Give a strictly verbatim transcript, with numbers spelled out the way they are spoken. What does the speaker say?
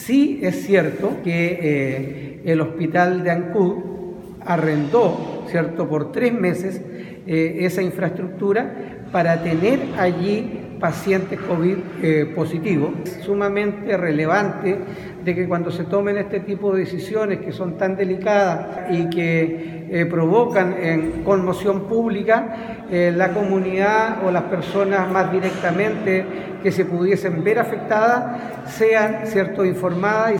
Sí es cierto que eh, el hospital de Ancud arrendó, ¿cierto?, por tres meses eh, esa infraestructura para tener allí pacientes COVID eh, positivos. Es sumamente relevante de que cuando se tomen este tipo de decisiones que son tan delicadas y que eh, provocan en conmoción pública, eh, la comunidad o las personas más directamente que se pudiesen ver afectadas sean, ¿cierto?, informadas.